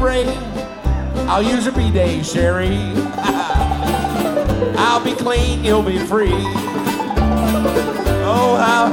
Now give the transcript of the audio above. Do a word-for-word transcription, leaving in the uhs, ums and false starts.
rain, I'll use a bidet, Sherry. I'll be clean, you'll be free. Oh, how